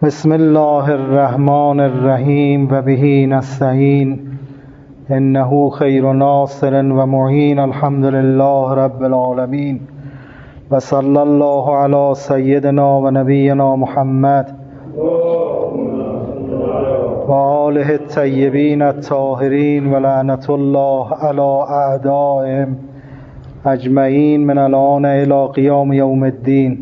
بسم الله الرحمن الرحیم و به نستعین انه خیر ناصر و معین. الحمد لله رب العالمین و صلی الله علی سیدنا و نبینا محمد و آله الطیبین الطاهرین و لعنت الله علی اعدائهم اجمعین من الآن الی قیام یوم الدین.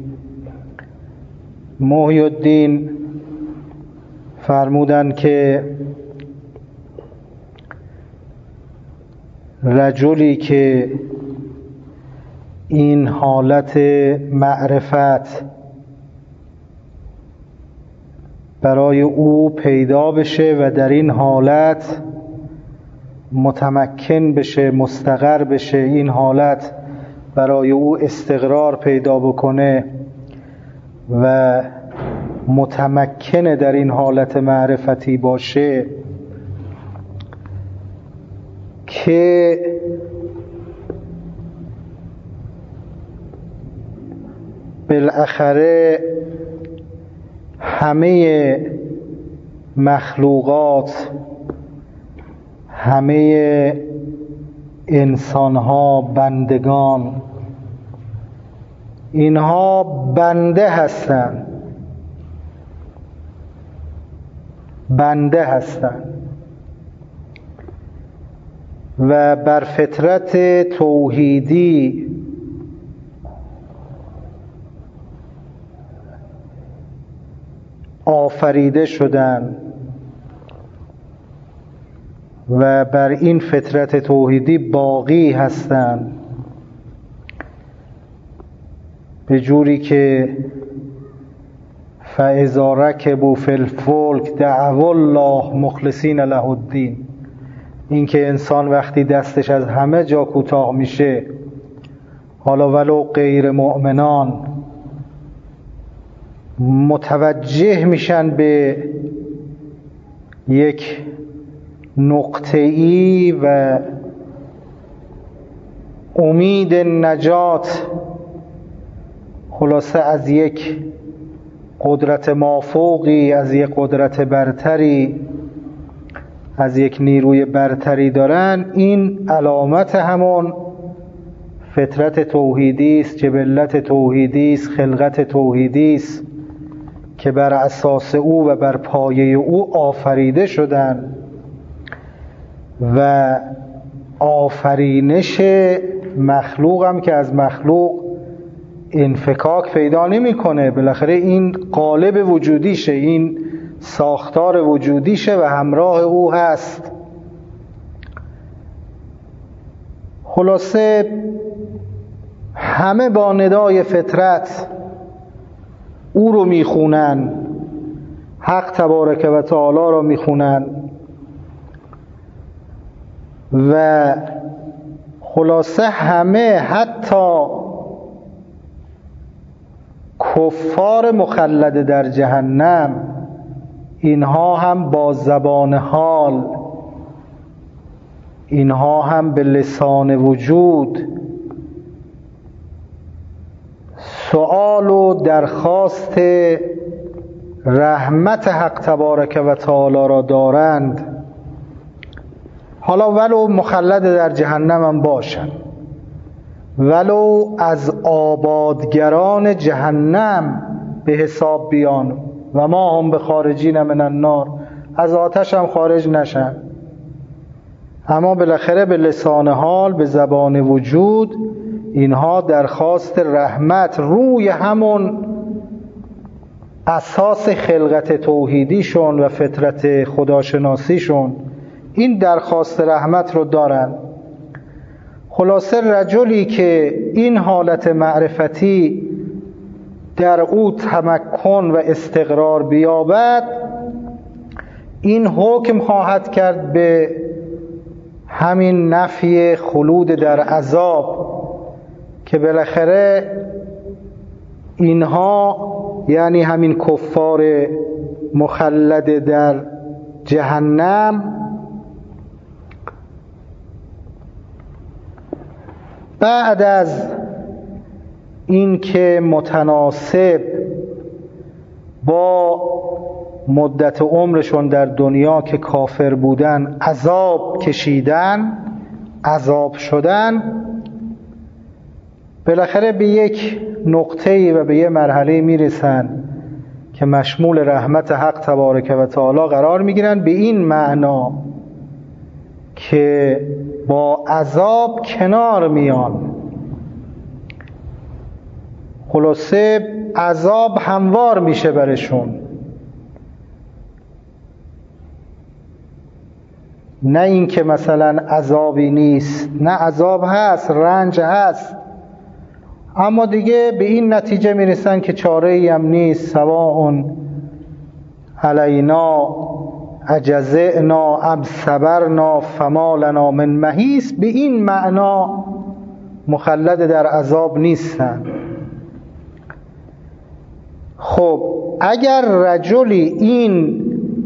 محی الدین فرمودند که رجلی که این حالت معرفت برای او پیدا بشه و در این حالت متمکن بشه، مستقر بشه، این حالت برای او استقرار پیدا بکنه و متمکن در این حالت معرفتی باشه که بالاخره همه مخلوقات، همه انسانها، بندگان، اینها بنده هستند، بنده هستند و بر فطرت توحیدی آفریده شدند و بر این فطرت توحیدی باقی هستند، به جوری که فاذا رکبوا فی الفلک دعوا الله مخلصین له الدین. این که انسان وقتی دستش از همه جا کوتاه میشه، حالا ولو غیر مؤمنان متوجه میشن به یک نقطه‌ای و امید نجات، خلاصه از یک قدرت مافوقی، از یک قدرت برتری، از یک نیروی برتری دارن، این علامت همون فطرت توحیدی است، جبلت توحیدی است، خلقت توحیدی است که بر اساس او و بر پایه او آفریده شدن و آفرینش مخلوق هم که از مخلوق انفکاک پیدا نمی‌کنه، بالاخره این قالب وجودیشه، این ساختار وجودیشه و همراه او هست. خلاصه همه با ندای فطرت او رو میخونن، حق تبارک و تعالی رو میخونن و خلاصه همه، حتی کفار مخلد در جهنم، اینها هم با زبان حال، اینها هم به لسان وجود سؤال و درخواست رحمت حق تبارک و تعالی را دارند، حالا ولو مخلد در جهنم هم باشند، ولو از آبادگران جهنم به حساب بیان و ما هم به خارجین من النار، از آتش هم خارج نشن، اما بالاخره به لسان حال، به زبان وجود، اینها درخواست رحمت روی همون اساس خلقت توحیدیشون و فطرت خداشناسیشون این درخواست رحمت رو دارن. خلاصه رجلی که این حالت معرفتی در او تمکن و استقرار بیابد، این حکم خواهد کرد به همین نفی خلود در عذاب که بالاخره اینها، یعنی همین کفار مخلد در جهنم، بعد از این که متناسب با مدت عمرشون در دنیا که کافر بودن عذاب کشیدن، عذاب شدن، بالاخره به یک نقطه‌ای و به یک مرحله میرسن که مشمول رحمت حق تبارک و تعالی قرار میگیرن، به این معنا که با عذاب کنار میان. خلاصه عذاب هموار میشه برشون، نه این که مثلا عذابی نیست، نه عذاب هست، رنج هست، اما دیگه به این نتیجه میرسن که چاره‌ای هم نیست، سواء علینا اجزعنا ام صبرنا فما لنا من محیص. به این معنا مخلد در عذاب نیستن. خب اگر رجلی این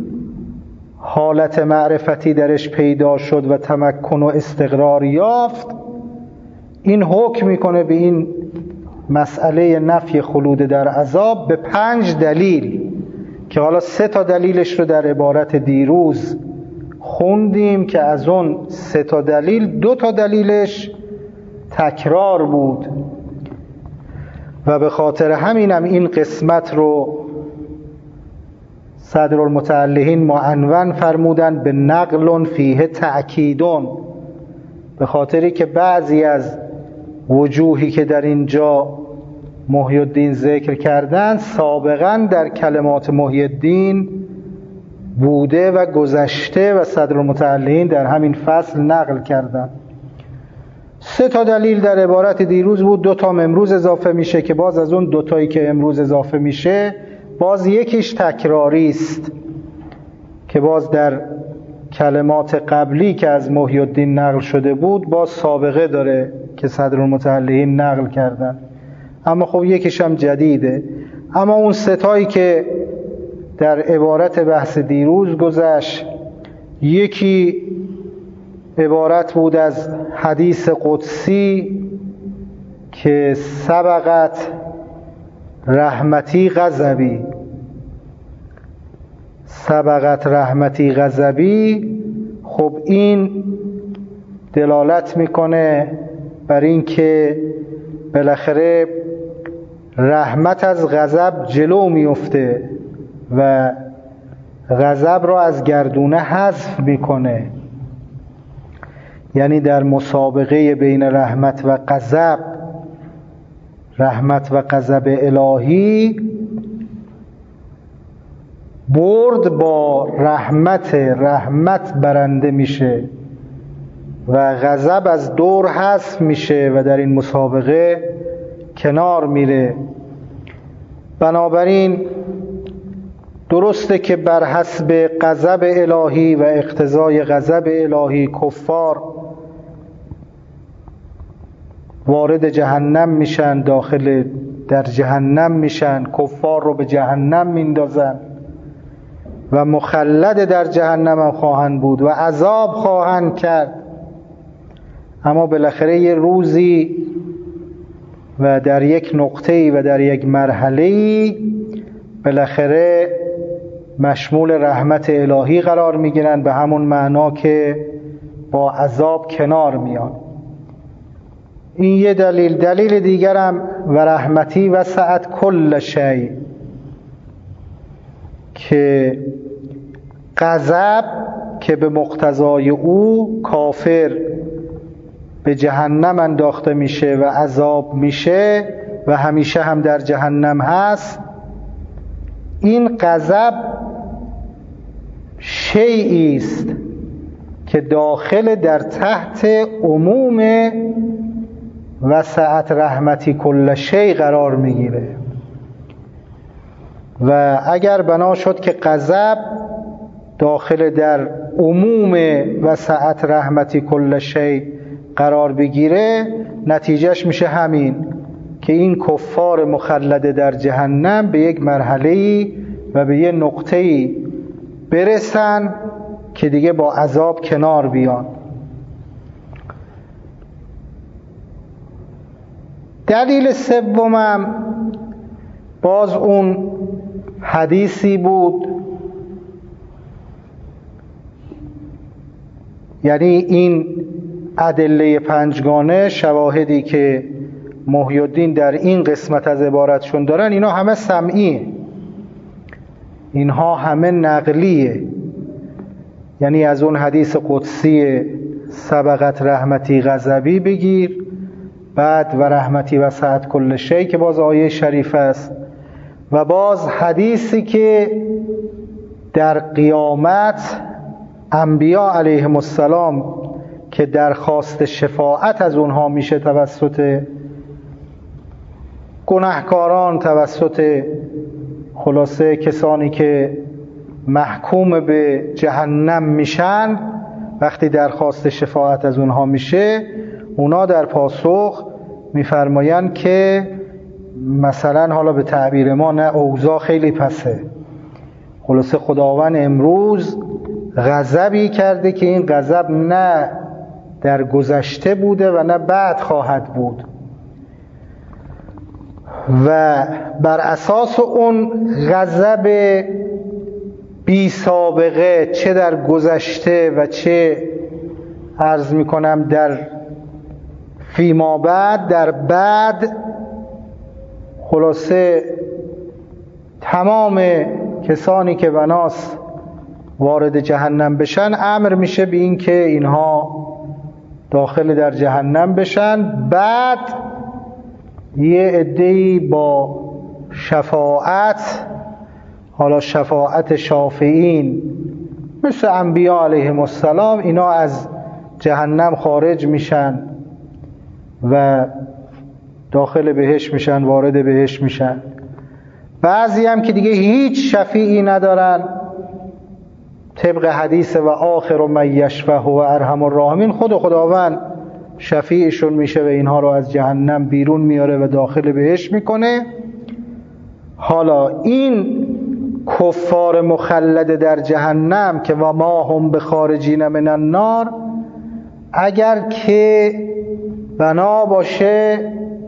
حالت معرفتی درش پیدا شد و تمکن و استقرار یافت، این حکم میکنه به این مسئله نفی خلود در عذاب به 5 دلیل که حالا 3 تا دلیلش رو در عبارت دیروز خوندیم که از اون 3 تا دلیل 2 تا دلیلش تکرار بود و به خاطر همینم این قسمت رو صدرالمتعلقین معنون فرمودن به نقل فیه تأکیدون، به خاطری که بعضی از وجوهی که در اینجا محی الدین ذکر کردن سابقا در کلمات محی الدین بوده و گذشته و صدرالمتعلقین در همین فصل نقل کردن. 3 تا دلیل در عبارت دیروز بود، 2 تا امروز اضافه میشه که باز از اون 2 تایی که امروز اضافه میشه باز یکیش تکراری است که باز در کلمات قبلی که از محی الدین نقل شده بود باز سابقه داره که صدرالمتعلقین نقل کردن، اما خب یکیش هم جدیده. اما اون 3 تایی که در عبارت بحث دیروز گذشت، یکی عبارت بود از حدیث قدسی که سبقت رحمتی غضبی، سبقت رحمتی غضبی. خب این دلالت میکنه بر این که بالاخره رحمت از غضب جلو میفته و غضب را از گردونه حذف میکنه، یعنی در مسابقه بین رحمت و غضب، رحمت و غضب الهی، برد با رحمت برنده میشه و غضب از دور حذف میشه و در این مسابقه کنار میره. بنابراین درسته که بر حسب غضب الهی و اقتضای غضب الهی کفار وارد جهنم میشن، در جهنم میشن، کفار رو به جهنم میندازن و مخلد در جهنم هم خواهند بود و عذاب خواهند کرد. اما بالاخره یه روزی و در یک نقطه‌ای و در یک مرحله‌ای بالاخره مشمول رحمت الهی قرار میگیرن، به همون معنا که با عذاب کنار میان. این یه دلیل. دلیل دیگرم و رحمتی وسعت کل شیء، که غضب که به مقتضای او کافر به جهنم انداخته میشه و عذاب میشه و همیشه هم در جهنم هست، این غضب شیئی است که داخل در تحت عموم وسعت رحمتی کل شیء قرار میگیره و اگر بنا شد که غضب داخل در عموم وسعت رحمتی کل شیء قرار بگیره، نتیجهش میشه همین که این کفار مخلد در جهنم به یک مرحله‌ای و به یک نقطه‌ای برسن که دیگه با عذاب کنار بیان. دلیل سومم باز اون حدیثی بود، یعنی این ادله پنجگانه، شواهدی که محی الدین در این قسمت از عبارتشون دارن، اینا همه سمعیه، اینها همه نقلیه. یعنی از اون حدیث قدسی سبقت رحمتی غضبی بگیر، بعد و رحمتی وسعت کل شیء که باز آیه شریف است، و باز حدیثی که در قیامت انبیا علیهم السلام که درخواست شفاعت از اونها میشه توسط گناهکاران، توسط خلاصه کسانی که محکوم به جهنم میشن، وقتی درخواست شفاعت از اونها میشه، اونا در پاسخ میفرمایند که مثلا حالا به تعبیر ما نه اوضاع خیلی پسه، خلاصه خداوند امروز غضبی کرده که این غضب نه در گذشته بوده و نه بعد خواهد بود، و بر اساس اون غضب بی سابقه چه در گذشته و چه عرض میکنم در فیما بعد، در بعد خلاصه تمام کسانی که بناس وارد جهنم بشن امر میشه به این که اینها داخل در جهنم بشن. بعد یه عده‌ای با شفاعت، حالا شفاعت شافعین مثل انبیا علیهم السلام، اینا از جهنم خارج میشن و داخل بهشت میشن، وارد بهشت میشن. بعضی هم که دیگه هیچ شفیعی ندارن، طبق حدیث و آخر من یشفع و ارحم الراحمین، خداوند شفیعشون میشه و اینها رو از جهنم بیرون میاره و داخل بهشت میکنه. حالا این کفار مخلد در جهنم که و ما هم بخارجین من النار، اگر که بنا باشه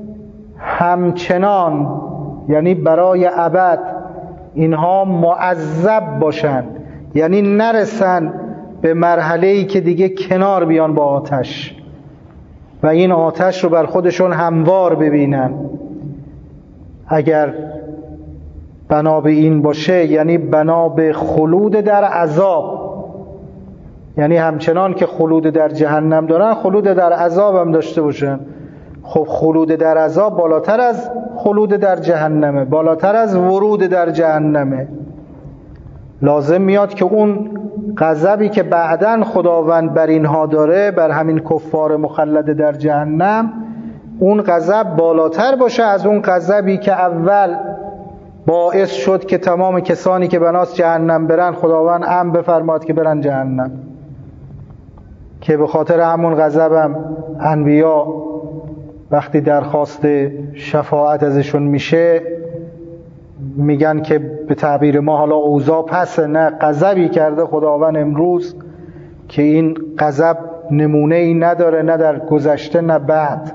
همچنان، یعنی برای ابد اینها معذب باشن، یعنی نرسن به مرحله‌ای که دیگه کنار بیان با آتش و این آتش رو بر خودشون هموار ببینن، اگر بنا به این باشه، یعنی بنا به خلود در عذاب، یعنی همچنان که خلود در جهنم دارن خلود در عذاب هم داشته باشن. خب خلود در عذاب بالاتر از خلود در جهنمه، بالاتر از ورود در جهنمه. لازم میاد که اون غضبی که بعداً خداوند بر اینها داره، بر همین کفار مخلد در جهنم، اون غضب بالاتر باشه از اون غضبی که اول باعث شد که تمام کسانی که بناس جهنم برن خداوند امر بفرماد که برن جهنم، که به خاطر همون غضبم انبیا وقتی درخواست شفاعت ازشون میشه میگن که به تعبیر ما حالا اوضاع پسه، نه غضبی کرده خداوند امروز که این غضب نمونه ای نداره، نه در گذشته نه بعد.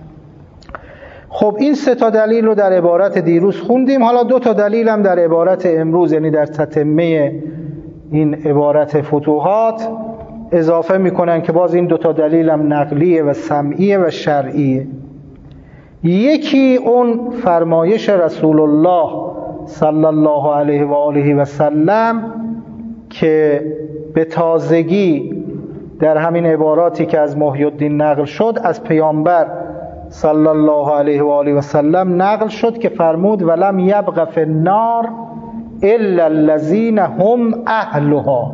خب این 3 تا دلیل رو در عبارت دیروز خوندیم، حالا 2 تا دلیل هم در عبارت امروز، یعنی در تتمه این عبارت فتوحات اضافه میکنن که باز این 2 تا دلیل هم نقلیه و سمعیه و شرعیه. یکی اون فرمایش رسول الله صلی الله علیه و آله و سلم که به تازگی در همین عباراتی که از محی الدین نقل شد از پیامبر صلی الله علیه و آله و سلم نقل شد که فرمود ولم یبق فی النار الا الذین هم اهلها.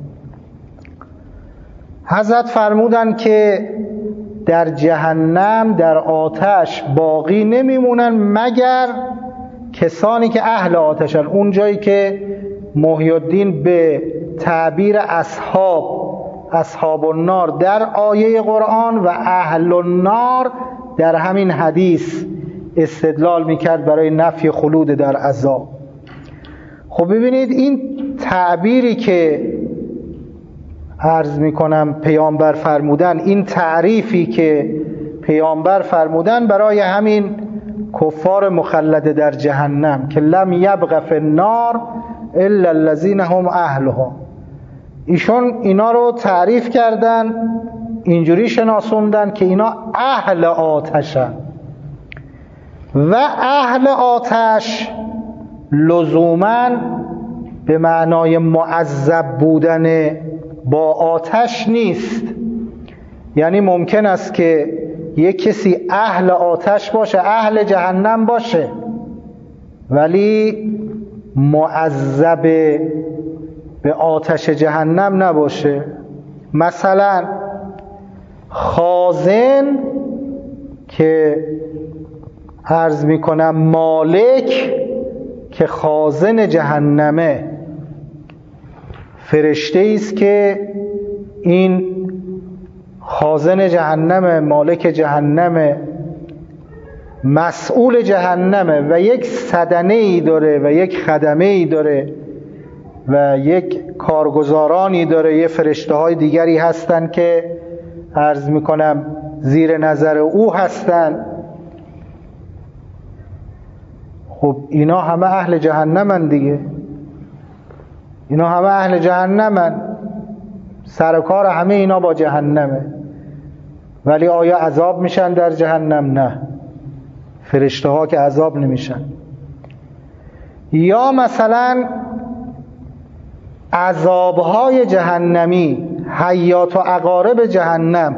حضرت فرمودن که در جهنم، در آتش باقی نمیمونن مگر کسانی که اهل آتشن، اون جایی که محی الدین به تعبیر اصحاب النار در آیه قرآن و اهل النار در همین حدیث استدلال میکرد برای نفی خلود در عذاب. خب ببینید این تعبیری که عرض میکنم پیامبر فرمودن، این تعریفی که پیامبر فرمودن برای همین کفار مخلد در جهنم که لم یبق فی النار الا الذین هم اهلها. ایشون اینا رو تعریف کردن، اینجوری شناسوندن که اینا اهل آتشن و اهل آتش لزوماً به معنای معذب بودن با آتش نیست. یعنی ممکن است که یک کسی اهل آتش باشه، اهل جهنم باشه، ولی معذب به آتش جهنم نباشه. مثلا خازن که عرض میکنم مالک که خازن جهنمه، فرشته است که این خازن جهنمه، مالک جهنمه، مسئول جهنمه و یک سدنه ای داره و یک خدمه ای داره و یک کارگزارانی داره، یه فرشته های دیگری هستن که عرض میکنم زیر نظر او هستن. خب اینا همه اهل جهنمن دیگه، اینا همه اهل جهنمن، سر کار همه اینا با جهنمه. ولی آیا عذاب میشن در جهنم؟ نه، فرشته ها که عذاب نمیشن. یا مثلا عذابهای جهنمی، حیات و عقارب جهنم،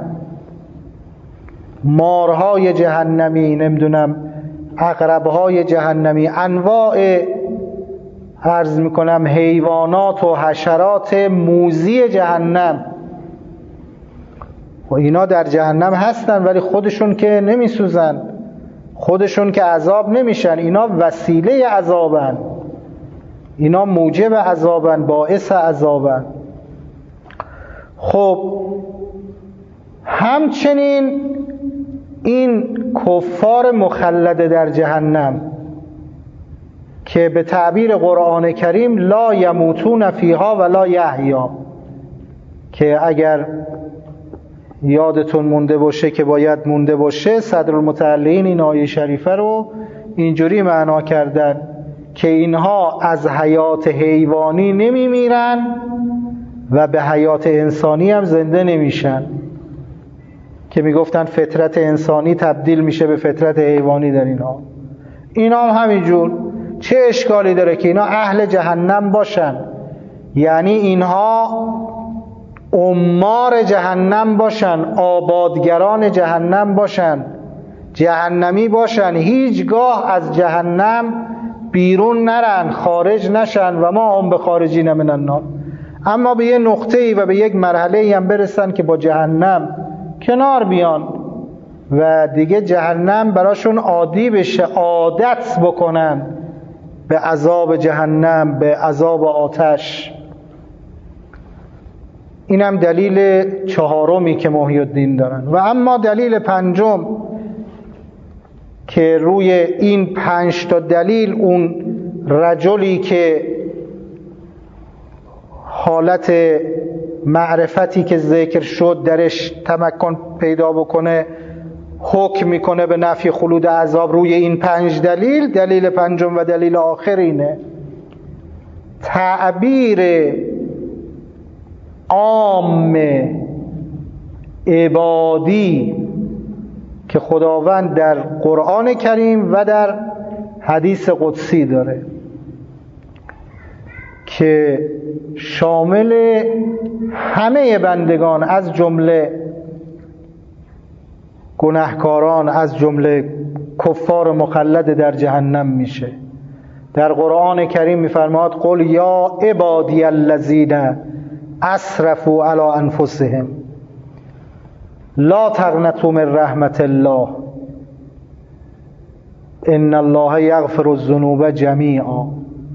مارهای جهنمی، نمیدونم عقربهای جهنمی، انواع عرض میکنم حیوانات و حشرات موذی جهنم، و اینا در جهنم هستن ولی خودشون که نمیسوزن، خودشون که عذاب نمیشن، اینا وسیله عذابن، اینا موجب عذابن، باعث عذابن. خب همچنین این کفار مخلد در جهنم که به تعبیر قرآن کریم لا یموتون فیها ولا یحیا، که اگر یادتون مونده باشه که باید مونده باشه، صدرالمتعلقین این آیه شریفه رو اینجوری معنا کردن که اینها از حیات حیوانی نمی میرن و به حیات انسانی هم زنده نمیشن، که میگفتن فطرت انسانی تبدیل میشه به فطرت حیوانی در اینها. اینا هم همینجور. چه اشکالی داره که اینا اهل جهنم باشن؟ یعنی اینها عمار جهنم باشن، آبادگران جهنم باشن، جهنمی باشن، هیچگاه از جهنم بیرون نرن، خارج نشن و ما هم به خارجین من النار. اما به یه نقطه‌ای و به یک مرحله‌ای هم برسن که با جهنم کنار بیان و دیگه جهنم براشون عادی بشه، عادت بکنن به عذاب جهنم، به عذاب آتش. اینم دلیل چهارمی که محی الدین دارن. و اما دلیل پنجم که روی این 5 تا دلیل اون رجلی که حالت معرفتی که ذکر شد درش تمکن پیدا بکنه، حکم میکنه به نفی خلود عذاب روی این 5 دلیل. دلیل پنجم و دلیل آخر اینه: تعبیر عام عبادی که خداوند در قرآن کریم و در حدیث قدسی داره که شامل همه بندگان، از جمله گناهکاران، از جمله کفار مخلد در جهنم میشه. در قرآن کریم میفرماد قل یا عبادی الذین اسرفوا علی انفسهم لا تقنطوا من رحمت الله ان الله یغفر الذنوب جمیعا.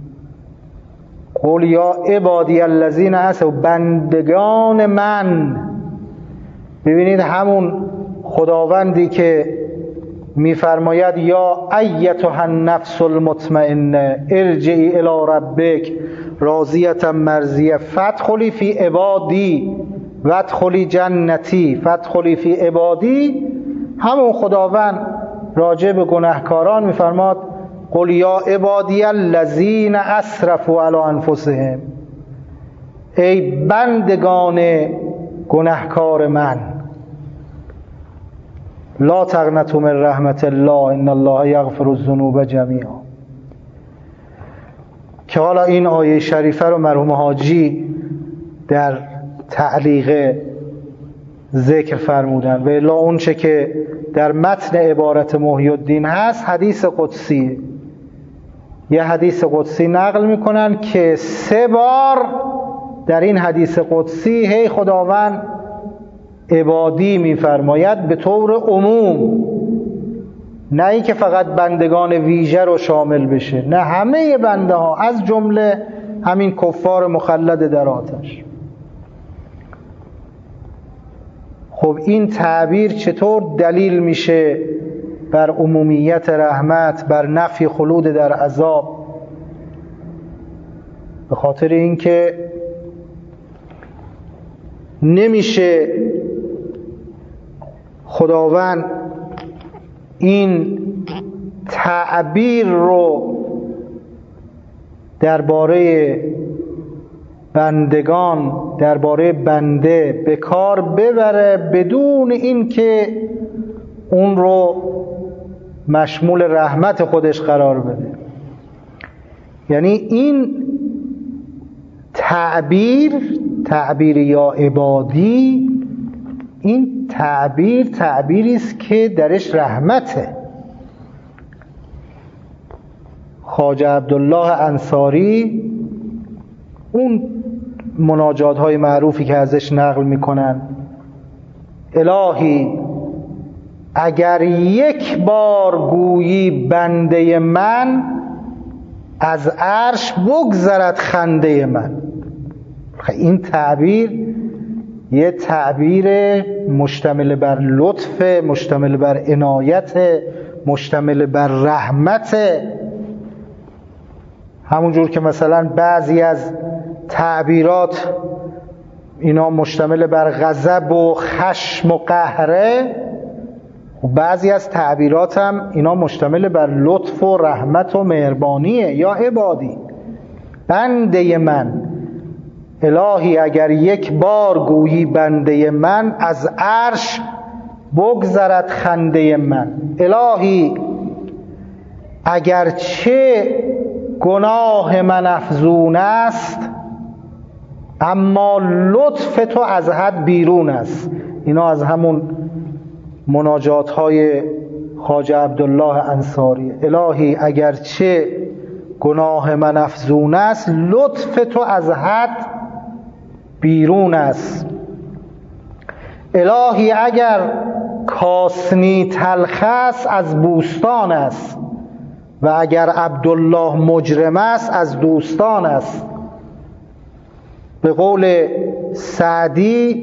قل یا عبادی الذین اسرفوا، بندگان من. ببینید همون خداوندی که میفرماید یا ایتها النفس المطمئنه ارجعی الی ربک راضیة مرضیه فادخلی فی عبادی وادخلی جنتی، فادخلی فی عبادی. همون خداوند راجع به گناهکاران میفرماد قل یا عبادی الذین اسرفوا علی انفسهم، ای بندگان گناهکار من، لا تقنطوا من رحمت الله ان الله یغفر الذنوب جمیعا. که حالا این آیه شریفه رو مرحوم حاجی در تعلیق ذکر فرمودن، و الا اون چه که در متن عبارت محی الدین هست حدیث قدسی. یه حدیث قدسی نقل میکنن که 3 بار در این حدیث قدسی هی خداوند عبادی میفرماید به طور عموم، نه ای که فقط بندگان ویژه رو شامل بشه، نه همه بنده ها، از جمله همین کفار مخلد در آتش. خب این تعبیر چطور دلیل میشه بر عمومیت رحمت، بر نفی خلود در عذاب؟ به خاطر اینکه نمیشه خداوند این تعبیر رو درباره بندگان، درباره بنده به کار ببره بدون اینکه اون رو مشمول رحمت خودش قرار بده. یعنی این تعبیر یا عبادی، این تعبیری است که درش رحمته. خواجه عبدالله انصاری اون مناجات های معروفی که ازش نقل میکنن، الهی اگر یک بار گویی بنده من، از عرش بگذرد خنده من. این تعبیر یه تعبیر مشتمل بر لطف، مشتمل بر عنایت، مشتمل بر رحمت. همونجور که مثلا بعضی از تعبیرات اینا مشتمل بر غضب و خشم و قهره، و بعضی از تعبیرات هم اینا مشتمل بر لطف و رحمت و مهربانیه. یا عبادی، بنده من، الهی اگر یک بار گویی بنده من، از عرش بگذرد خنده من. الهی اگر چه گناه من افزون است، اما لطف تو از حد بیرون است. اینا از همون مناجات های خواجه عبدالله انصاری. الهی اگر چه گناه من افزون است، لطف تو از حد بیرون است. الهی اگر کاسنی تلخ است، از بوستان است، و اگر عبدالله مجرم است، از دوستان است. به قول سعدی،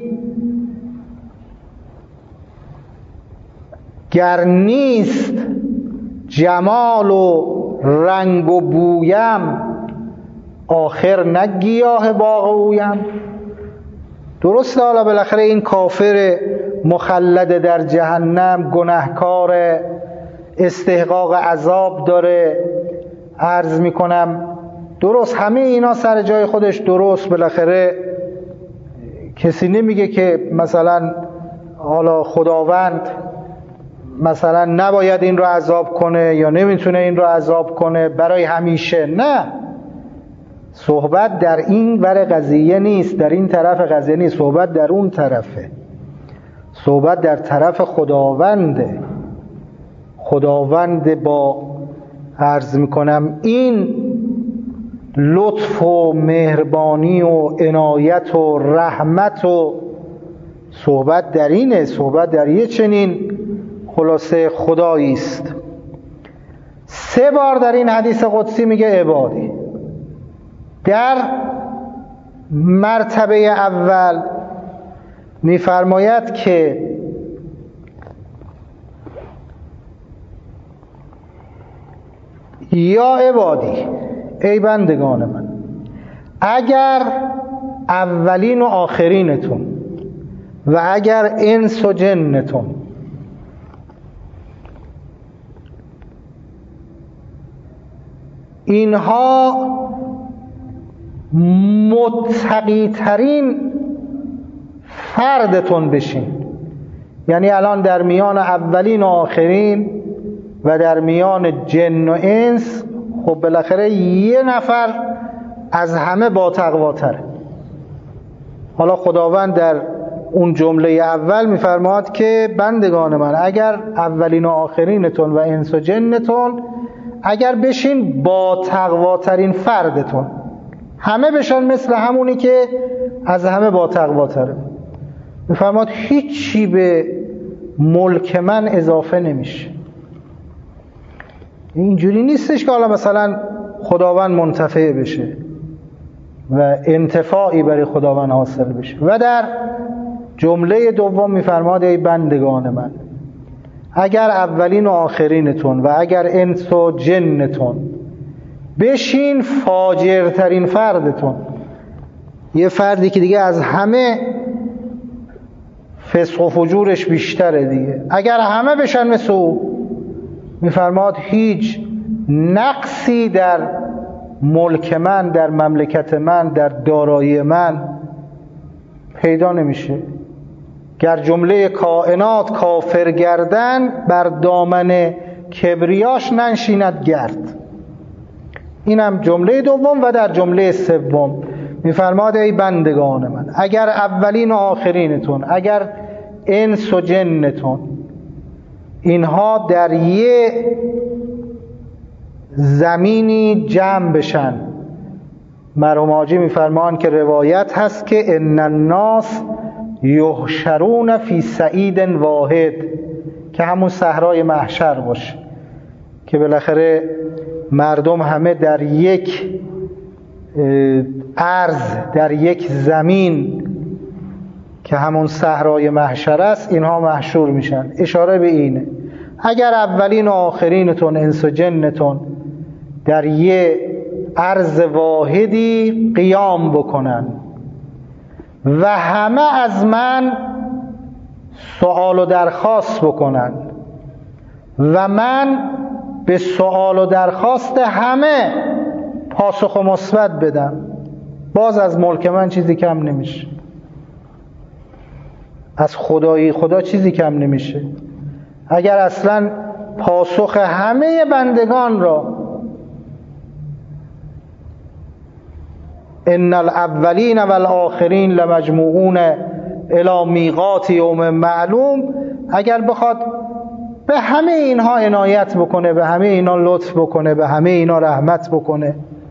گر نیست جمال و رنگ و بویم، آخر نه گیاه باغ اویم. درسته حالا بالاخره این کافر مخلد در جهنم، گناهکار، استحقاق عذاب داره، عرض میکنم درست، همه اینا سر جای خودش درست. بالاخره کسی نمیگه که مثلا حالا خداوند مثلا نباید این رو عذاب کنه یا نمیتونه این رو عذاب کنه برای همیشه. نه، صحبت در این ور قضیه نیست، در این طرف قضیه نیست، صحبت در اون طرفه. صحبت در طرف خداونده. خداوند با عرض میکنم این لطف و مهربانی و عنایت و رحمت و صحبت در اینه، صحبت در یه چنین خلاصه خدایی است. 3 بار در این حدیث قدسی میگه عبادی. در مرتبه اول میفرماید که یا عبادی، ای بندگان من، اگر اولین و آخرینتون و اگر انس و جنتون اینها متقی ترین فردتون بشین. یعنی الان در میان اولین و آخرین و در میان جن و انس خب بالاخره یه نفر از همه با تقواتره. حالا خداوند در اون جمله اول میفرماد که بندگان من اگر اولین و آخرینتون و انس و جنتون اگر بشین با تقواترین فردتون، همه بشن مثل همونی که از همه با تقواتره. میفرماد هیچی به ملک من اضافه نمیشه. اینجوری نیستش که حالا مثلا خداوند منتفع بشه و انتفاعی برای خداوند حاصل بشه. و در جمله دوم میفرماد ای بندگان من اگر اولین و آخرینتون و اگر انس و جنتون بشین فاجرترین فردتون، یه فردی که دیگه از همه فسق و فجورش بیشتره دیگه، اگر همه بشن مثل او، میفرماد هیچ نقصی در ملک من، در مملکت من، در دارایی من پیدا نمیشه. گر جمله کائنات کافر گردن بر دامن کبریاش ننشیند گرد. اینم جمله دوم. و در جمله سوم میفرماد ای بندگان من اگر اولین و آخرینتون اگر انس و جنتون اینها در یه زمینی جمع بشن. مرحوم حاجی میفرمان که روایت هست که ان الناس یحشرون فی صعید واحد، که همون صحرای محشر باشه که بالاخره مردم همه در یک ارض، در یک زمین که همون صحرای محشر است، اینها محشور میشن. اشاره به اینه اگر اولین و آخرینتون انس و جنتون در یک ارض واحدی قیام بکنن و همه از من سوال و درخواست بکنن و من به سوال و درخواست همه پاسخ مثبت بدم، باز از ملک من چیزی کم نمیشه، از خدایی خدا چیزی کم نمیشه. اگر اصلا پاسخ همه بندگان را ان الاولین والآخرین لمجموعون الی میقات یوم معلوم، اگر بخواد به همه اینها عنایت بکنه، به همه اینها لطف بکنه، به همه اینها رحمت بکنه،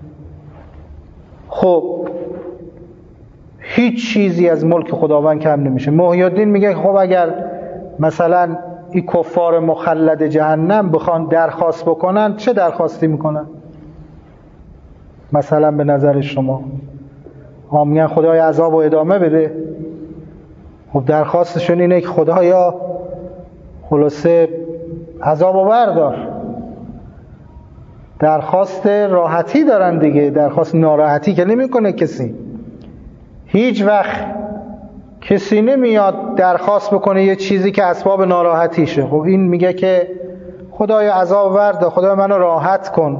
خب هیچ چیزی از ملک خداوند کم نمیشه. محی الدین میگه خب اگر مثلا این کفار مخلد جهنم بخوان درخواست بکنن چه درخواستی میکنن؟ مثلا به نظر شما میگن خدای عذاب و ادامه بده. خب درخواستشون اینه که خدایا خلاصه عذاب و بردار. درخواست راحتی دارن دیگه، درخواست ناراحتی که نمیکنه کسی. هیچ وقت کسی نمیاد درخواست بکنه یه چیزی که اسباب ناراحتیشه. خب این میگه که خدای عذاب بردار، خدای منو راحت کن.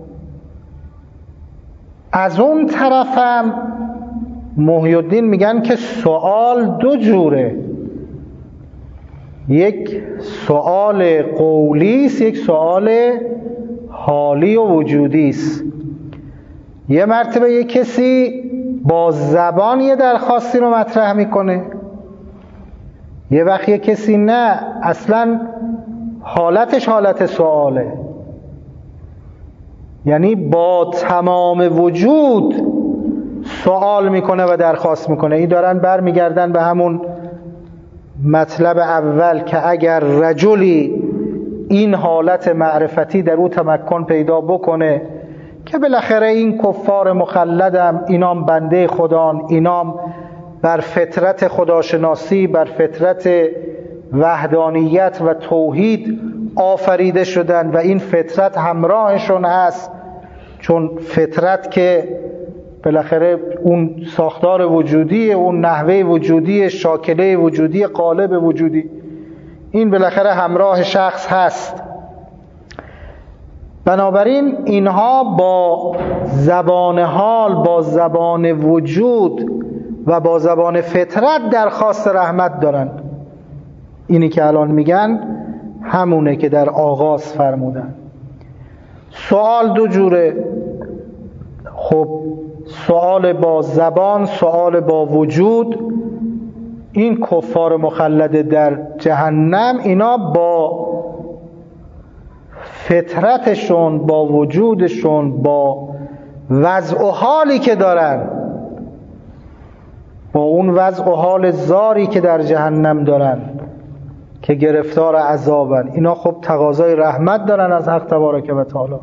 از اون طرفم محی الدین میگن که سوال دو جوره، یک سوال قولی است، یک سوال حالی و وجودی است. یه مرتبه یک کسی با زبان یه درخواستی رو مطرح میکنه، یه وقت یک کسی نه، اصلا حالتش حالت سواله، یعنی با تمام وجود سوال میکنه و درخواست میکنه. این دارن برمیگردن به همون مطلب اول که اگر رجلی این حالت معرفتی در او تمکن پیدا بکنه که بالاخره این کفار مخلدم، اینام بنده خدان، اینام بر فطرت خداشناسی، بر فطرت وحدانیت و توحید آفریده شدن و این فطرت همراهشون هست، چون فطرت که بالاخره اون ساختار وجودی، اون نحوه وجودی، شاکله وجودی، قالب وجودی، این بالاخره همراه شخص هست. بنابراین اینها با زبان حال، با زبان وجود و با زبان فطرت درخواست رحمت دارن. اینی که الان میگن همونه که در آغاز فرمودن. سوال دو جوره. خب سوال با زبان، سوال با وجود. این کفار مخلد در جهنم، اینا با فطرتشون، با وجودشون، با وضع و حالی که دارن، با اون وضع و حال زاری که در جهنم دارن که گرفتار عذابن، اینا خب تقاضای رحمت دارن از حق تبارک و تعالی.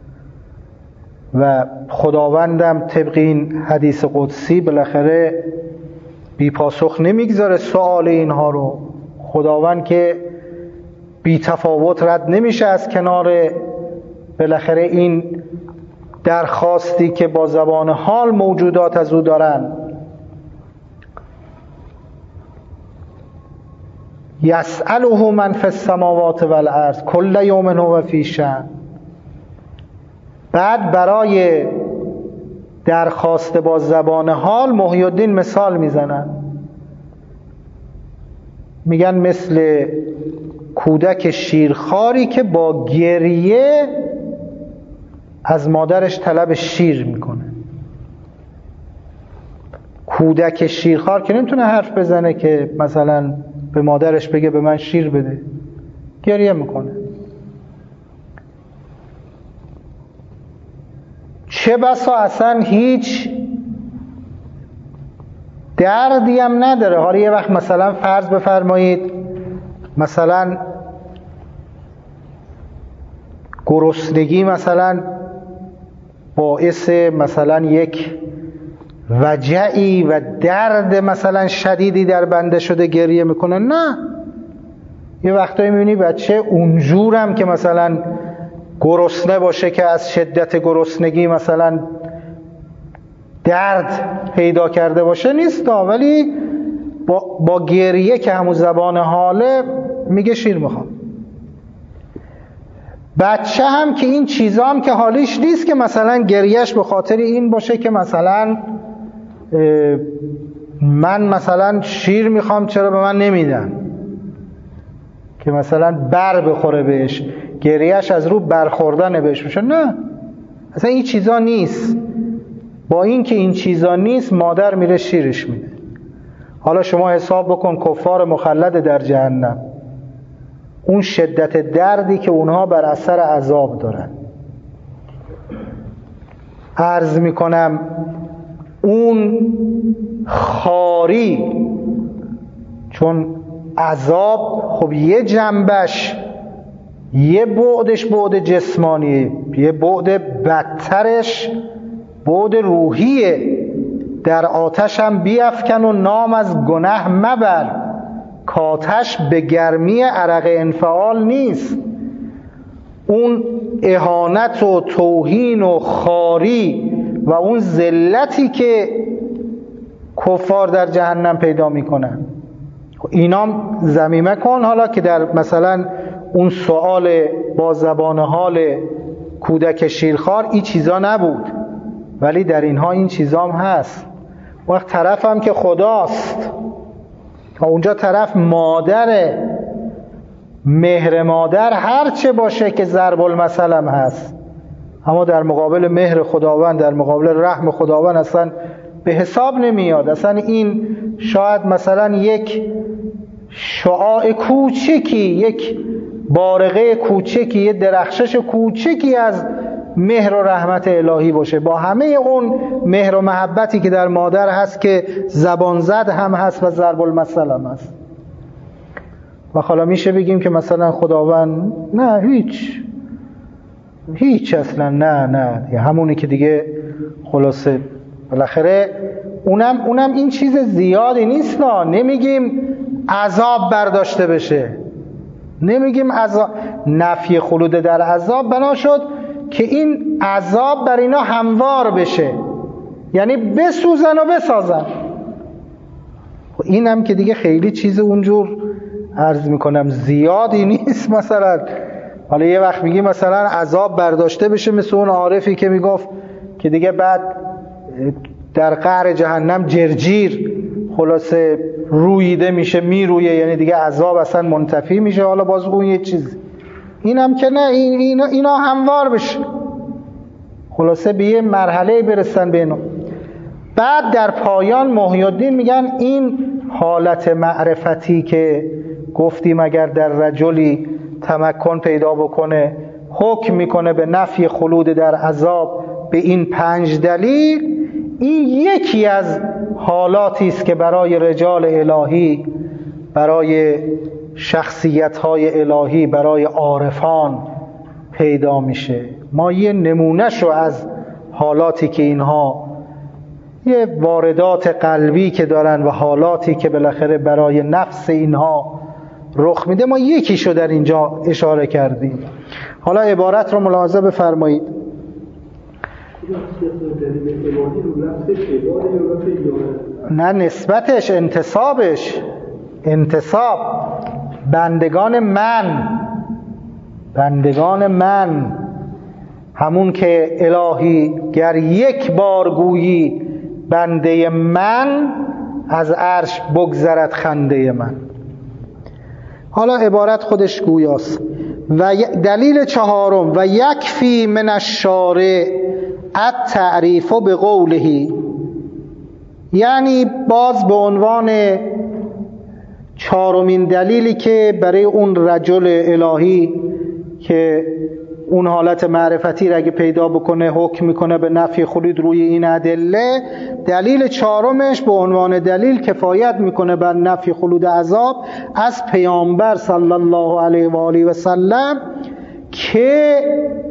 و خداوندم طبق این حدیث قدسی بالاخره بی پاسخ نمیگذاره سوال اینها رو. خداوند که بی تفاوت رد نمیشه از کنار بالاخره این درخواستی که با زبان حال موجودات از او دارن. یسأله من فی السماوات والارض کل یوم هو فی شأن. بعد برای درخواست با زبان حال محی الدین مثال میزنن، میگن مثل کودک شیرخواری که با گریه از مادرش طلب شیر میکنه. کودک شیرخوار که نمیتونه حرف بزنه که مثلا به مادرش بگه به من شیر بده، گریه میکنه. چه بسا اصلا هیچ دردی هم نداره. حالا یه وقت مثلا فرض بفرمایید مثلا گرسنگی مثلا باعث مثلا یک وجعی و درد مثلا شدیدی در بنده شده گریه میکنه. نه، یه وقتایی میبینی بچه اونجورم که مثلا گرسنه باشه که از شدت گرسنگی مثلا درد پیدا کرده باشه نیست، ولی با گریه که همون زبان حاله میگه شیر میخوام. بچه هم که این چیزا هم که حالیش نیست که مثلا گریهش به خاطر این باشه که مثلا من مثلا شیر میخوام چرا به من نمیدن، که مثلا بر بخوره بهش، گریهش از رو برخوردن بهش میشه. نه، اصلا این چیزا نیست. با این که این چیزا نیست مادر میره شیرش میده. حالا شما حساب بکن کفار مخلد در جهنم، اون شدت دردی که اونها بر اثر عذاب دارن. عرض میکنم اون خاری، چون عذاب خب یه جنبش، یه بعدش بعد جسمانیه، یه بعد بدترش بعد روحیه. در آتش هم بیفکن و نام از گناه مبر، کاتش به گرمی عرق انفعال نیست. اون اهانت و توهین و خاری و اون ذلتی که کفار در جهنم پیدا میکنن، اینام ضمیمه کن. حالا که در مثلا اون سوال با زبان حال کودک شیرخوار این چیزا نبود، ولی در اینها این چیزا هم هست. وقت طرف هم که خداست، اونجا طرف مادره، مهر مادر هر چه باشه که ضرب المثل هم هست، اما در مقابل مهر خداوند، در مقابل رحم خداوند اصلا به حساب نمیاد. اصلا این شاید مثلا یک شعاع کوچکی، یک بارقه کوچکی، یک درخشش کوچکی از مهر و رحمت الهی باشه، با همه اون مهر و محبتی که در مادر هست که زبان زد هم هست و ضرب المثل هم هست. و حالا میشه بگیم که مثلا خداوند نه، هیچ اصلا نه، همونی که دیگه خلاصه بالاخره اونم این چیز زیادی نیست. نمیگیم عذاب برداشته بشه، نمیگیم عذاب، نفی خلود در عذاب بنا شد که این عذاب بر اینا هموار بشه، یعنی بسوزن و بسازن. اینم که دیگه خیلی چیز اونجور عرض میکنم زیادی نیست. مثلا حالا یه وقت میگی مثلا عذاب برداشته بشه، مثل اون عارفی که میگفت که دیگه بعد در قعر جهنم جرجیر خلاصه رویده میشه، میرویه، یعنی دیگه عذاب اصلا منتفی میشه. حالا باز اون یه چیز، اینم که نه، اینا هموار بشه، خلاصه به یه مرحله برسن به اینا. بعد در پایان محی الدین میگن این حالت معرفتی که گفتیم اگر در رجلی تمکن پیدا بکنه حکم میکنه به نفی خلود در عذاب به این 5 دلیل، این یکی از حالاتی است که برای رجال الهی، برای شخصیت‌های الهی، برای عارفان پیدا میشه. ما یه نمونهشو از حالاتی که اینها یه واردات قلبی که دارن و حالاتی که بالاخره برای نفس اینها رخ میده، ما یکیشو در اینجا اشاره کردیم. حالا عبارت رو ملاحظه بفرمایید. نه نسبتش، انتصابش، انتصاب بندگان من همون که الهی گر یک بار گویی بنده من، از عرش بگذرد خنده من. حالا عبارت خودش گویاست. و دلیل 4 و یکفی من الشارع التعریف بقوله، یعنی باز به عنوان 4مین دلیلی که برای اون رجل الهی که اون حالت معرفتی را اگه پیدا بکنه حکم میکنه به نفی خلود روی این ادله، دلیل 4مش به عنوان دلیل کفایت میکنه بر نفی خلود عذاب از پیامبر صلی الله علیه و آله و سلم که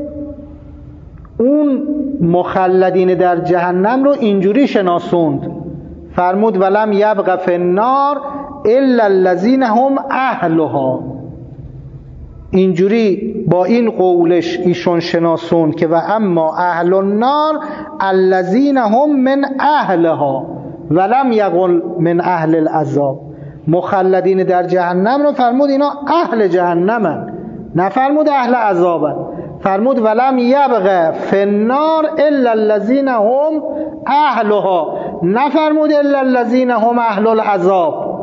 اون مخلدین در جهنم رو اینجوری شناسوند، فرمود ولم یبق فی النار الا الذین هم اهلها. اینجوری با این قولش ایشون شناسوند که و اما اهل النار الذین هم من اهلها ولم یقل من اهل العذاب. مخلدین در جهنم رو فرمود اینا اهل جهنمن، نفرمود اهل عذابن. فرمود ولم یبق فی النار الا الذین هم اهلها، نفرمود الا الذین هم اهل العذاب.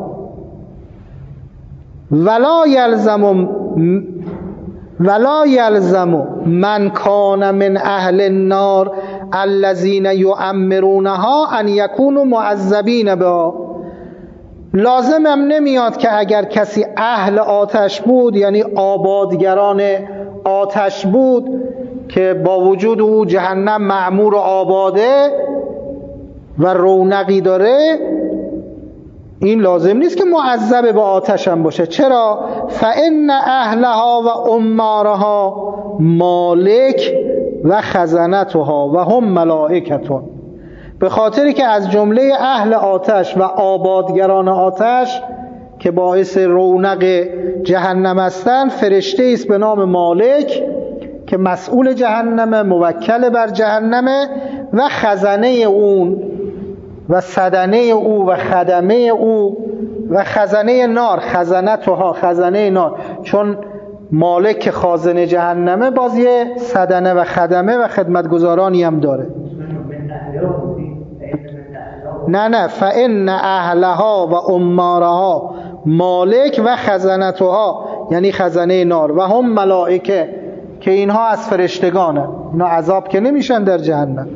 ولا یلزم من کان من اهل النار الذین یؤمرونها ان یکونوا معذبین بها. لازم هم نمیاد که اگر کسی اهل آتش بود، یعنی آبادگران آتش بود که با وجود او جهنم معمور و آباده و رونقی داره، این لازم نیست که معذب با آتش هم باشه. چرا؟ فإن اهلها و امارها مالک و خزنتها و هم ملائکتون. به خاطری که از جمله اهل آتش و آبادگران آتش که باعث رونق جهنم هستند فرشته است به نام مالک که مسئول جهنمه، موکل بر جهنمه، و خزنه اون و صدنه او و خدمه او و خزنه نار، خزنتها، خزنه نار، چون مالک خازن جهنمه باز یه صدنه و خدمه و خدمتگزارانی هم داره. نه فإن اهلها و امارها مالک و خزنتها، یعنی خزنه نار، و هم ملائکه که اینها از فرشتگانه، اینا عذاب که نمیشن در جهنم.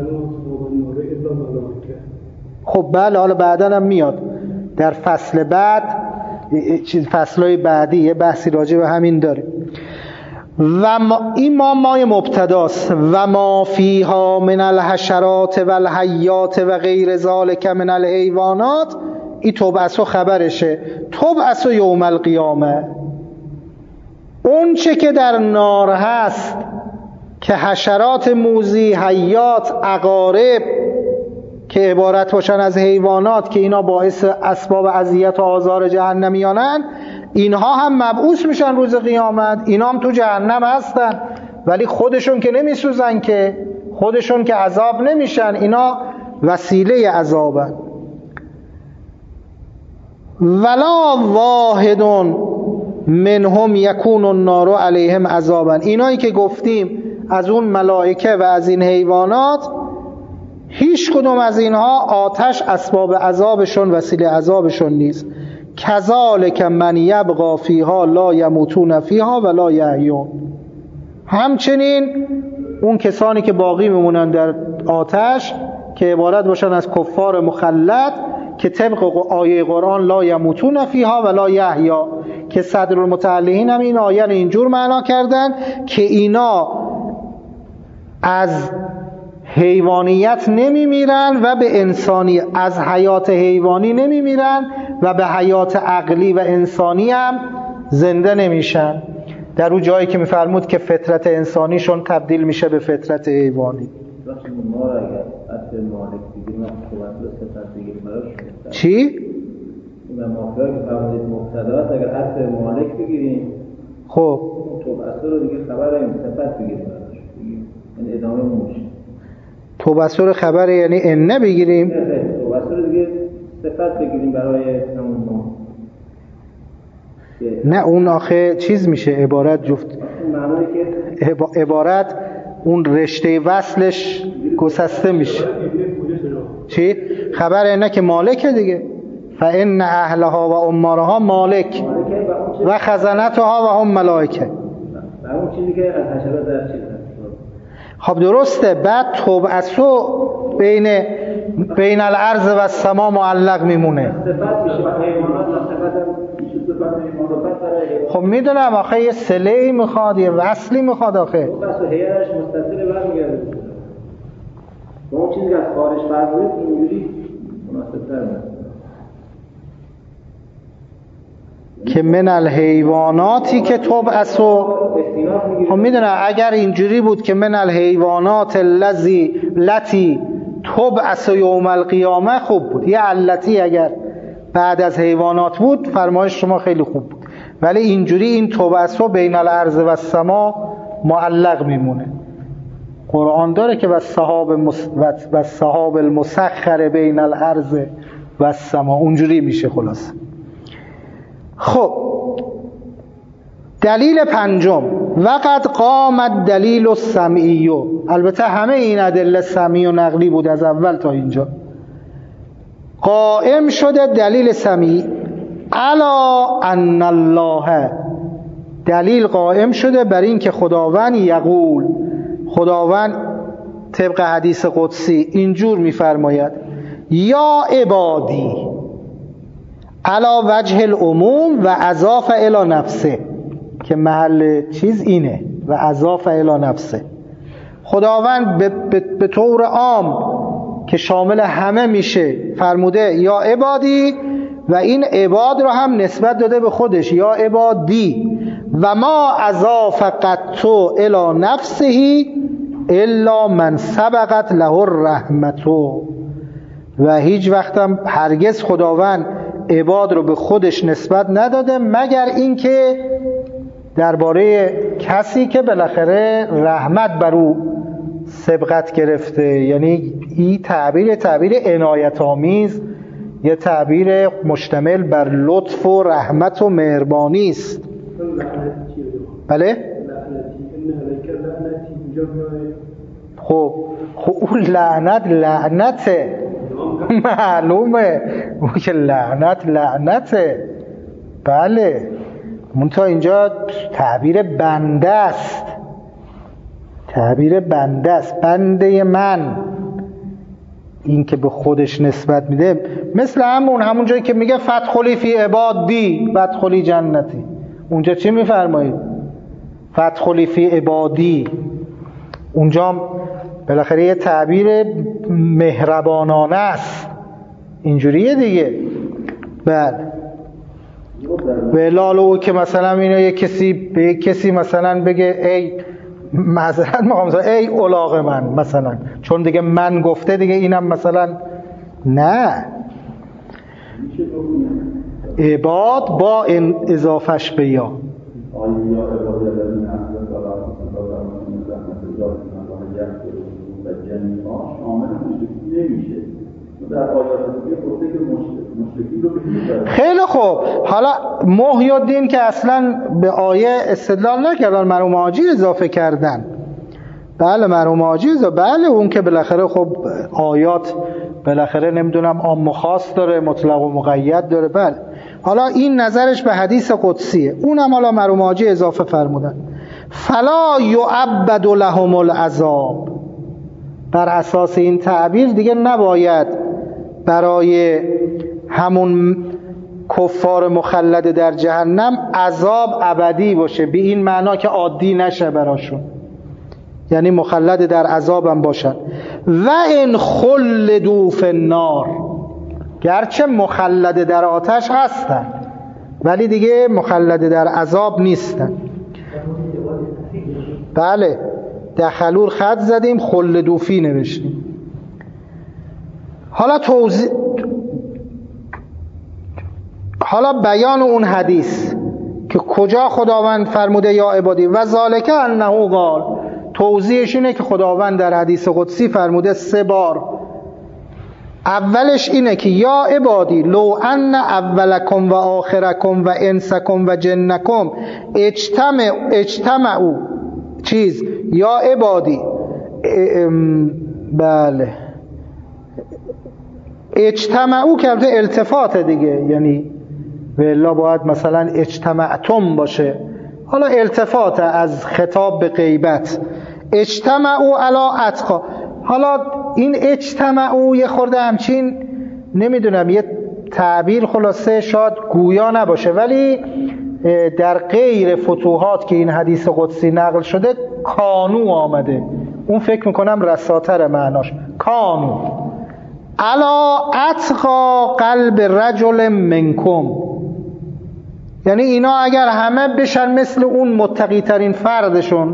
خب بله، حالا بعدن هم میاد در فصل بعد، فصلهای بعدی یه بحثی راجع به همین داره. و این مای مبتداست. و ما فیها من الحشرات و الحیات و غیر ذالک من الحیوانات، این تبعث و خبرشه. تبعث و یوم القیامه، اون چه که در نار هست که حشرات موذی، حیات، عقارب که عبارت باشن از حیوانات که اینا باعث اسباب اذیت و آزار جهنمیانن، اینها هم مبعوث میشن روز قیامت. اینا هم تو جهنم هستن ولی خودشون که نمیسوزن، که خودشون که عذاب نمیشن، اینا وسیله عذابن. ولا واحدون منهم یکون النار علیهم عذابا. اینایی که گفتیم از اون ملائکه و از این حیوانات، هیچ کدوم از اینها آتش اسباب عذابشون وسیله عذابشون نیست. کذالک من یبقی فیها لا یموتون فیها ولا یحیون. همچنین اون کسانی که باقی میمونن در آتش که عبارت باشن از کفار مخلد که طبق آیه قرآن لا یموتون فیها ولا یحیا، که صدر المتعلقین هم این آیه رو اینجور معنا کردن که اینا از حیوانیت نمیمیرن و به انسانی، از حیات حیوانی نمیمیرن و به حیات عقلی و انسانی هم زنده نمیشن، در اون جایی که میفرمود که فطرت انسانیشون تبدیل میشه به فطرت حیوانی. چی؟ مافیایی که فرمودید مبتدا است، اگر اصل مالک بگیریم خب تو اصل رو دیگه خبر این صفت بگیریم، یعنی ادامه موش تو اصل خبر یعنی ان بگیریم، تو اصل رو دیگه صفت بگیریم برای همون ما. نه اون آخه چیز میشه عبارت جفت، معنی که عبارت اون رشته وصلش گسسته میشه. چی؟ خبر اینه که مالکه دیگه، فإن اهلها و امارها مالک و خزنتها و هم ملائکه. اون چیزی که از حشرات در چیز هست. خب درسته. بعد توبعثو بین الارض و السما معلق میمونه. صفت میشه و حیوانات و صفت هم میشه صفت حیوانات. خب میدونم آخه یه صله‌ای میخواد، یه وصلی میخواد آخه. بس هیئتش متصل برمیگرده. با اون چیزی که از خارج فرمودید اینجوری مناسب‌تر میشه. که من الحیواناتی که تبعثو. خب میدونم اگر اینجوری بود که من الحیوانات لتی تبعث یوم القیامه خوب بود، یه علتی اگر بعد از حیوانات بود فرمایش شما خیلی خوب بود، ولی اینجوری این تبعثو بین الارض و السما معلق میمونه. قرآن داره که و السحاب المسخر بین الارض و السما، اونجوری میشه خلاص. خب دلیل پنجم، وقد قام الدلیل السمعی. البته همه این ادله سمعی و نقلی بود از اول تا اینجا. قائم شده دلیل سمعی، الا ان الله، دلیل قائم شده بر این که خداوند یقول، خداوند طبق حدیث قدسی اینجور میفرماید یا عبادی علا وجه العموم و اضاف الی نفسه، که محل چیز اینه و اضاف الی نفسه. خداوند به طور عام که شامل همه میشه فرموده یا عبادی، و این عباد رو هم نسبت داده به خودش یا عبادی، و ما اضاف قطو الی نفسه الا من سبقت له الرحمتو. و هیچ وقتم هرگز خداوند عباد رو به خودش نسبت نداده مگر اینکه درباره کسی که بالاخره رحمت بر او سبقت گرفته، یعنی این تعبیر عنایت آمیز، یه تعبیر مشتمل بر لطف و رحمت و مهربانی است. بله؟ خب اون لعنته معلومه، اون که لعنته. بله منتها اینجا تعبیر بنده است، بنده من، این که به خودش نسبت میده، مثل همون جایی که میگه فادخلی فی عبادی وادخلی جنتی. اونجا چی میفرمایید؟ فادخلی فی عبادی. اونجا بالاخره یه تعبیر مهربانانه است، اینجوریه دیگه. بله ولالو که مثلا اینو یه کسی به کسی مثلا بگه ای معذرت میخوام ای الاغ من مثلا، چون دیگه من گفته دیگه اینم مثلا نه، عباد با این اضافش به یا. در آیات دیگه گفته که مشرکین رو بگید. خیلی خوب. حالا محی الدین که اصلا به آیه استدلال نکردن، مرحوم حاجی اضافه کردن. بله مرحوم حاجی بله اون که بالاخره خب آیات بالاخره نمیدونم عام و خاص داره، مطلق و مقید داره. بله حالا این نظرش به حدیث قدسیه، اونم حالا مرحوم حاجی اضافه فرمودن فلا یعبد لهم العذاب. بر اساس این تعبیر دیگه نباید برای همون کفار مخلد در جهنم عذاب ابدی باشه، به این معنا که عادی نشه براشون، یعنی مخلد در عذابم باشن. و ان خلدوا فی النار، گرچه مخلد در آتش هستن ولی دیگه مخلد در عذاب نیستن. بله دخلور خط زدیم، خلدوا فی نوشتیم. حالا بیان اون حدیث که کجا خداوند فرموده یا عبادی و ذالک انه قال، توضیحش اینه که خداوند در حدیث قدسی فرموده 3 بار. اولش اینه که یا عبادی لو ان اولکم و آخرکم و انسکم و جنکم اجتمعوا یا عبادی بله اجتمعوا کرده التفات دیگه، یعنی والله باید مثلا اجتمعتم باشه، حالا التفات از خطاب به غیبت. اجتمعوا علی اتقا، حالا این اجتمعوا یه خورده همچین نمیدونم یه تعبیر خلاصه شاید گویا نباشه، ولی در غیر فتوحات که این حدیث قدسی نقل شده کانو آمده، اون فکر میکنم رساتر معناش کانو علی اتقا قلب رجل منکم، یعنی اینا اگر همه بشن مثل اون متقی ترین فردشون،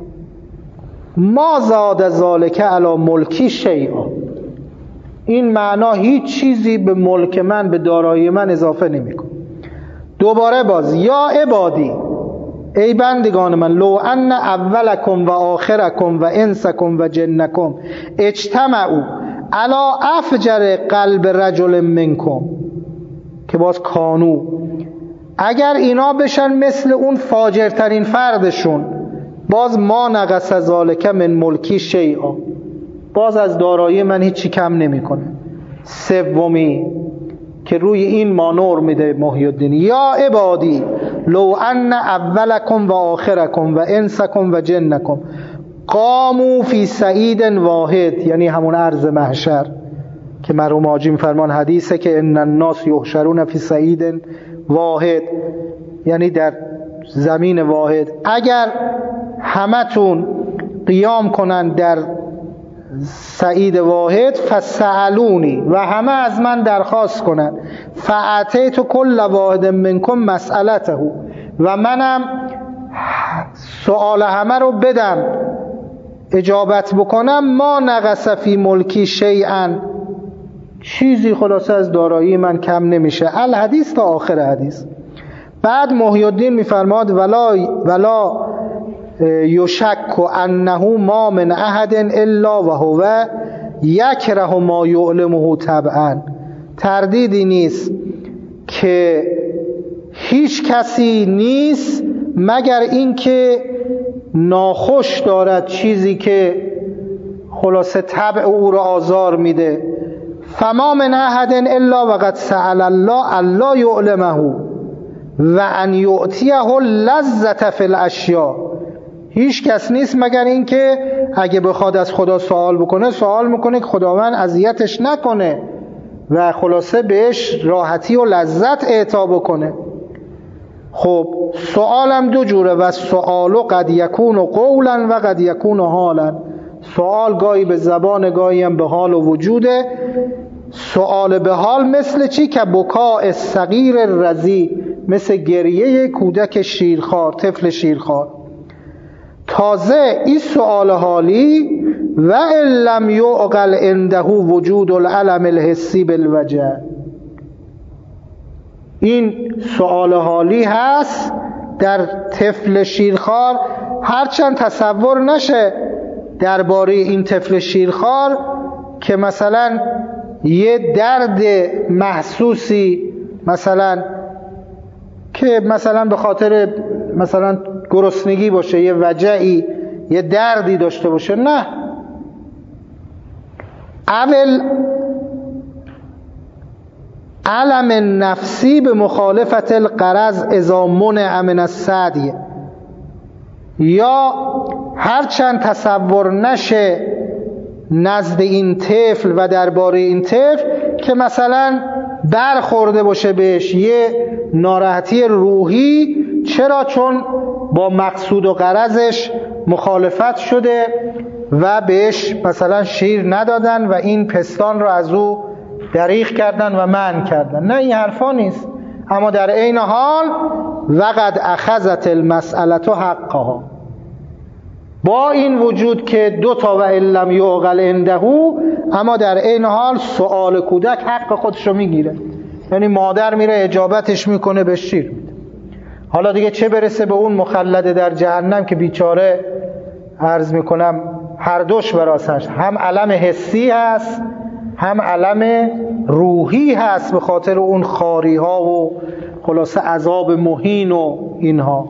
ما زاد ذالک علی ملکی شیئا، این معنا هیچ چیزی به ملک من، به دارایی من اضافه نمیکنه. دوباره باز یا عبادی ای بندگان من لو ان اولکم و آخرکم و انسکم و جنکم اجتمعوا علی افجر قلب رجل منکم، که باز کانو، اگر اینا بشن مثل اون فاجرترین فردشون، باز ما نقص ذالک من ملکی شیئا، باز از دارایی من هیچی کم نمیکنه. سومی که روی این ما نور میده محی الدین، یا عبادی لو ان اولکم و آخرکم و انسکم و جنکم قاموا فی صعید واحد، یعنی همون عرض محشر که مرحوم حاجی میفرمان حدیثه که ان الناس یحشرون فی صعید واحد، یعنی در زمین واحد. اگر همتون قیام کنن در سعید واحد فسألونی، و همه از من درخواست کنن، فأتیت کل واحد منکم مسئلته، و منم سؤال همه رو بدم اجابت بکنم، ما نقص فی ملکی شیئا، چیزی خلاصه از دارایی من کم نمیشه. الحدیث تا آخر حدیث. بعد محی الدین میفرماد ولا یشک انه ما من احد الا و هو یکره ما یعلمه طبعا، تردیدی نیست که هیچ کسی نیست مگر اینکه ناخوش دارد چیزی که خلاصه طبع او را آزار میده. فما من احد الا وقد سأل الله الا یعلمه و ان یعطیه لذت فی الاشیاء، هیچ کس نیست مگر اینکه اگه بخواد از خدا سوال بکنه، سوال میکنه که خداوند اذیتش نکنه و خلاصه بهش راحتی و لذت اعطا بکنه. خب سوالم 2 جوره، و سوال قد یکون قولا و قد یکون حالا، سوال گاهی به زبان گاهی هم به حال و وجوده. سوال به حال مثل چی؟ که بکاء الصغیر الرضیع، مثل گریه کودک شیرخوار، طفل شیرخوار. تازه این سؤال حالی و ان لم یعقل عنده وجود العلم الحسی بالوجه، این سؤال حالی هست در طفل شیرخوار، هرچند تصور نشه درباره این طفل شیرخوار که مثلا یه درد محسوسی، مثلا که مثلا به خاطر مثلا گرسنگی باشه، یه وجعی، یه دردی داشته باشه، نه. اول علم نفسی به مخالفت الغرض اذا منع من السعی، یا هرچند تصور نشه نزد این طفل و درباره این طفل که مثلا برخورده باشه بهش یه ناراحتی روحی، چرا؟ چون با مقصود و غرضش مخالفت شده و بهش مثلا شیر ندادن و این پستان رو از او دریغ کردن و منع کردن. نه، این حرفا نیست. اما در عین حال وقد اخذت المسئله حقها، با این وجود که دو تا و علم یعقل عنده، اما در عین حال سؤال کودک حق خودش رو میگیره. یعنی مادر میره اجابتش میکنه، به شیر میده. حالا دیگه چه برسه به اون مخلد در جهنم که بیچاره، عرض میکنم هر دوش براسش، هم علم حسی هست هم علم روحی هست به خاطر اون خاری ها و خلاصه عذاب مهین و اینها.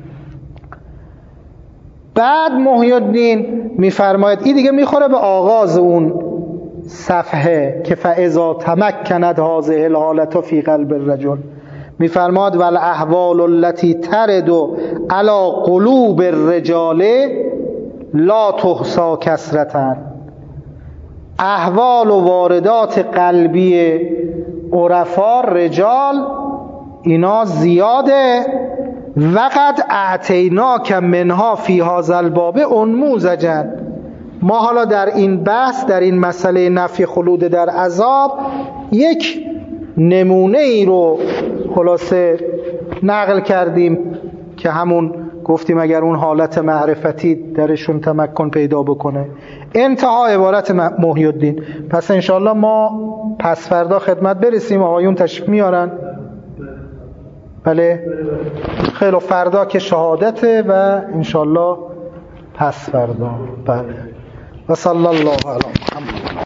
بعد محی الدین میفرماید، این دیگه میخوره به آغاز اون صفحه که فاذا تمکند هذه الحالة فی قلب الرجل، میفرماید والاحوال التي ترد علی قلوب الرجال لا تحصى کثرة، احوال و واردات قلبی عرفا رجال اینا زیاده. وقد اعطیناک منها فی هذا الباب انموذجا، ما حالا در این بحث، در این مسئله نفی خلود در عذاب، یک نمونه ای رو خلاصه نقل کردیم که همون گفتیم اگر اون حالت معرفتی درشون تمکن پیدا بکنه. انتها عبارت محی الدین. پس انشالله ما پس فردا خدمت برسیم. آقایون تشریف میارن؟ بله خیلی. فردا که شهادته و انشالله پس فردا. بله. و صلی الله علی محمد.